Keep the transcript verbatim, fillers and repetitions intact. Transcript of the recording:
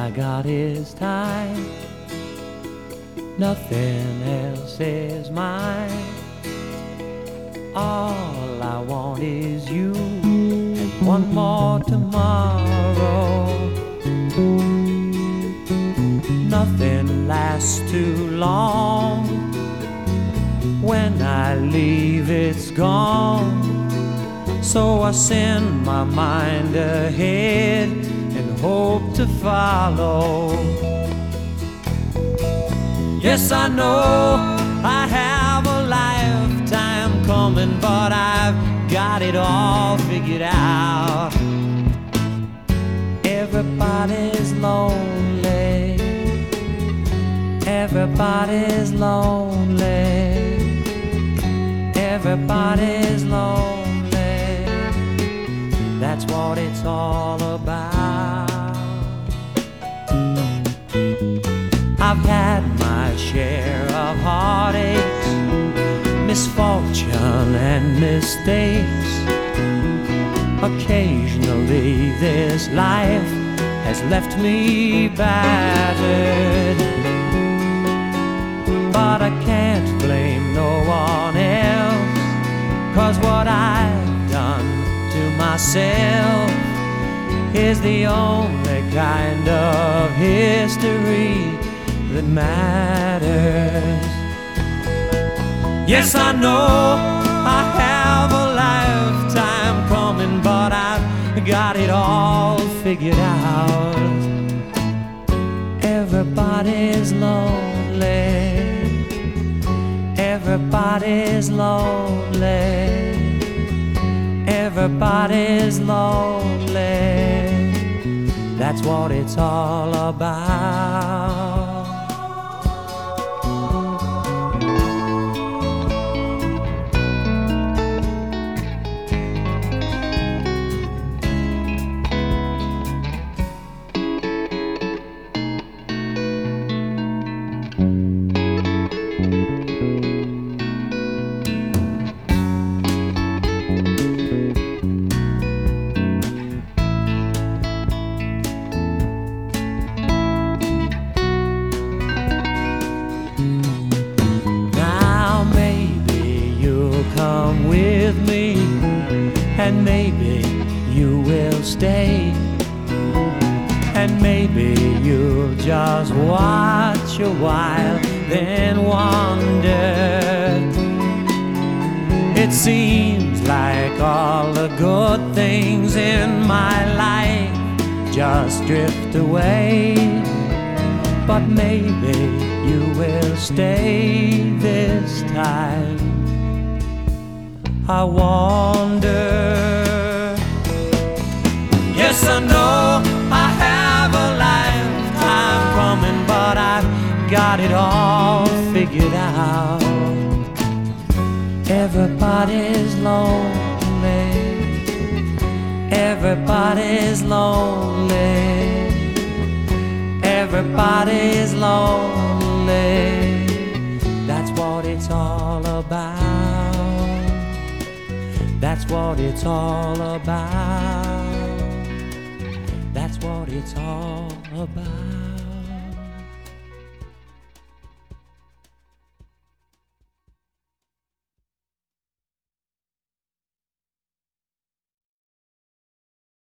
I got is time. Nothing else is mine. All I want is you and one more tomorrow. Nothing lasts too long. When I leave, it's gone. So I send my mind ahead and hope to follow. Yes, I know I have a lifetime coming, but I've got it all figured out. Everybody's lonely. Everybody's lonely. Everybody's lonely. That's what it's all about. I've had my share of heartaches, misfortune and mistakes. Occasionally this life has left me battered, but I can't blame no one else, 'cause what I've done to myself is the only kind of history that matters. Yes, I know I have a lifetime coming, but I've got it all figured out. Everybody's lonely. Everybody's lonely. Everybody's lonely. That's what it's all about. Come with me, and maybe you will stay, and maybe you'll just watch a while, then wander. It seems like all the good things in my life just drift away, but maybe you will stay this time. I wonder. Yes, I know I have a lifetime coming, but I've got it all figured out. Everybody's lonely. Everybody's lonely. Everybody's lonely. That's what it's all about. That's what it's all about. That's what it's all about.